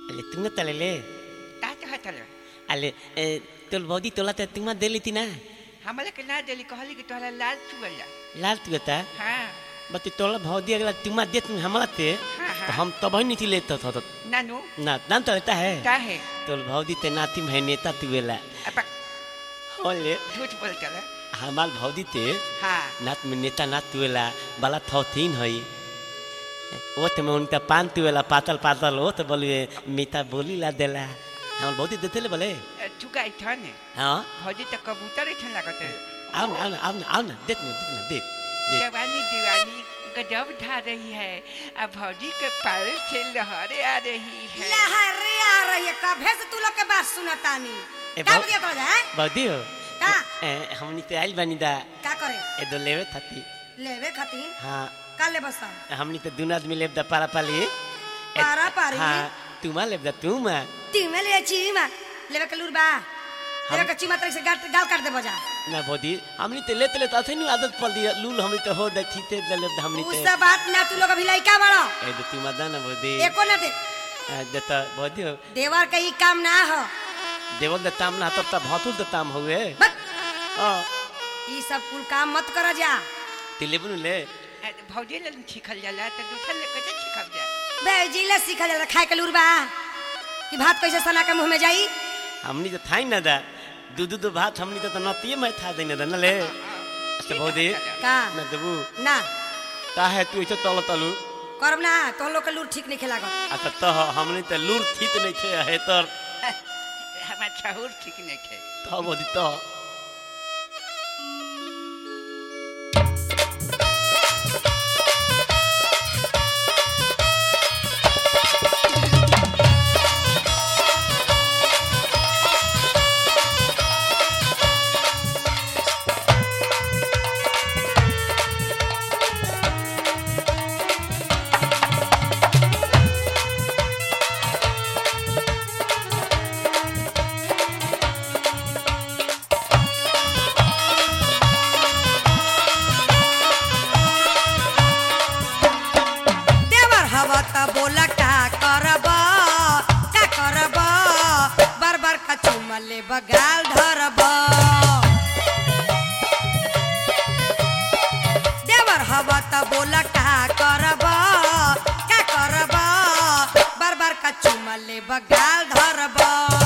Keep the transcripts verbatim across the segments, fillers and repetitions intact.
अरे तुम तले ले का कहत हल अरे तोल बौदी तोला ते तुम दे लेती ना हमला के ना देली कहली कि तोहरा लाल चुगला लाल तू बता हां बत तोला भौदी अगला तुम दे तुम हमला ते तो हम तब ही नहीं लेता था तो नानू ना नाम तो लेता है का है तोल भौदी ते नाती है नेता तू वेला अब ओले झूठ बोलता है हमार भौदी ते हां नात में नेता नात तू वेला बाला थौतीन हई वो ते में उनका पान तू वेला पातल पातल हो तो बोलिए मीता बोली ला देला हम भौदी देते ले बोले तू का इथन है हां भौजी त कबूतर इथन लागत है आओ ना आओ ना आओ ना आओ ना देख ना देख ना देख जवानी दीवानी गजब ढा रही है अब भौजी के पैर से लहरे आ रही है लहरे आ रही है कभे से तू लोग के बात सुनतानी का बतिया तो जाए बौदी हो का हमनी ते आइल बानी दा का करे ए दो लेवे थाती लेवे खातिर हां का ले बसा हमनी ते दुन आदमी लेब दा पारा पाली पारा पारी हां तुमा लेब दा तुमा तीमे ले चीमा लेवे के लुरबा लेवे के चीमा तरह से गाल गाल काट दे बजा ना बौदी हमनी ते लेते लेते अथे नु आदत पड़ दी लूल हमनी ते हो देखी ते लेब हमनी ते उस बात ना तू लोग अभी लइका बड़ो ए दो तुमा दा ना बौदी एको ना दे देता बौदी हो देवर के ई काम ना हो देवल द ताम ना तब त भातुल द ताम हुए हां ई सब कुल काम मत कर जा ते लेबनु ले भौजी ले छिखल जाला त दूसर ले कैसे छिखल जा बे जिले सीखा जाला खाए के लुरबा कि भात कैसे सना के मुंह में जाई हमनी तो थाई ना दा दू दू दो भात हमनी तो नतिए में था देने दा न ले से बौदी का ना देबू ना का है तू इसे तल तलू करब ना तो लोग के लूर ठीक नहीं खेला अच्छा तो हमनी तो लूर थी तो नहीं थे है तर हमार छहुर ठीक नहीं खे तो बौदी तो बोला का करब का करब बार बार का चुमा ले बगाल धरब देवर हवा त बोला का करब का करब बार बार का चुमा ले बगाल धरब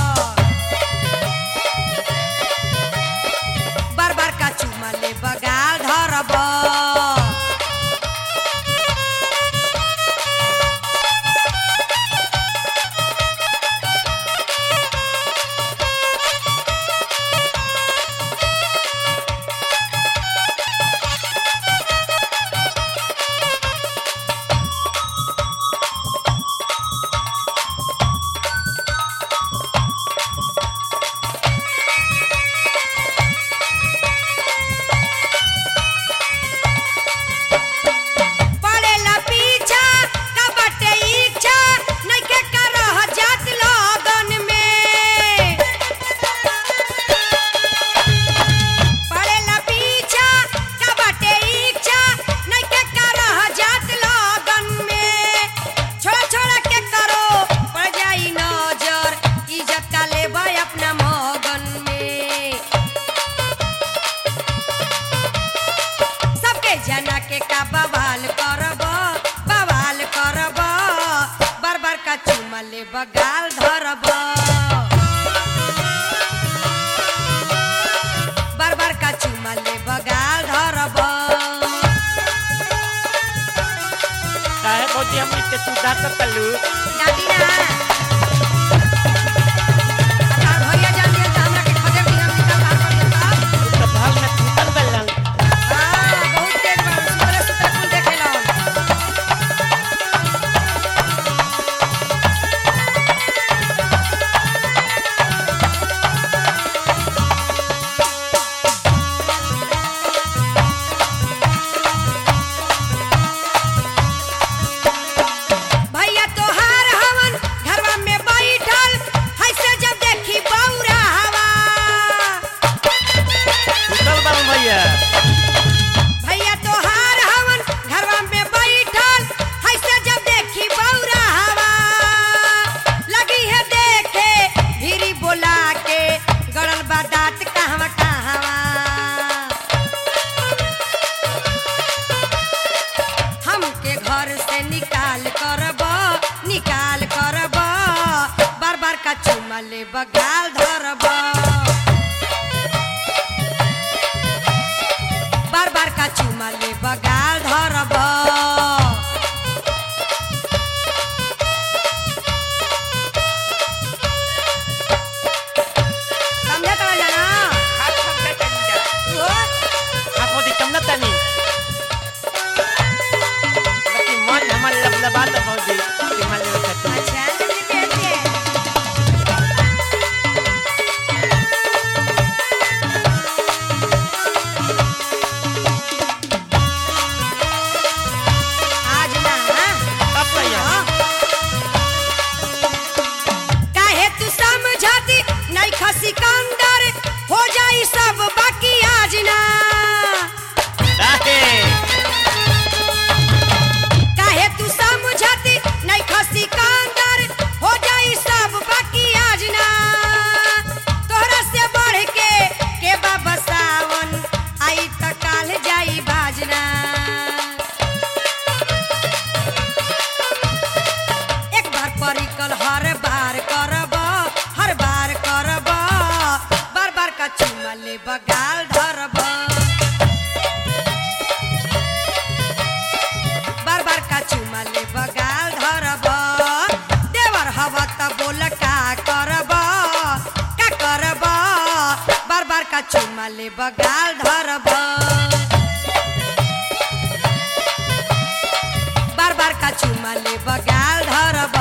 बार बार का चुमा ले बगाल धरब ले बगाल धरब बार बार का चुमा ले बगाल धरब काहे बौदी हमनी ते तू दात तलू दादी ना तार भैया जान दिया त हमरा के खदेर दी हम निकाल बाहर कर देता तो भाल में थूतल बल्ला हां बहुत तेज बा सुबह सुबह कुल देखेला भैया तोहार हवन घर चुमा ले बगाल धरब बार बार का चुमा ले बगाल धरब समझे तो जाना हाथ समझा तनी इहो आप मोदी समझ तनी बाकी मन हमर लबलबा तो भौजी तिमल ले खतु अच्छा ले दे आज ना अब भैया काहे तू समझती नहीं खसी कंदर हो जाई सब बाकी आज ना राहे काहे तू समझती नहीं खसी कंदर हो जाई सब बाकी आज ना तोहरा से बढ़ के के बाबा सावन आई त काल जाई बाजना एक बार परिकल हर बार करब हर बार करब बार बार का चुमा ले बगाल धरब बार बार का चुमा ले बगाल धरब देवर हवा त बोल का करब का करब बार बार का चुमा ले बगाल धरब बार बार का चुमा ले बगाल धरब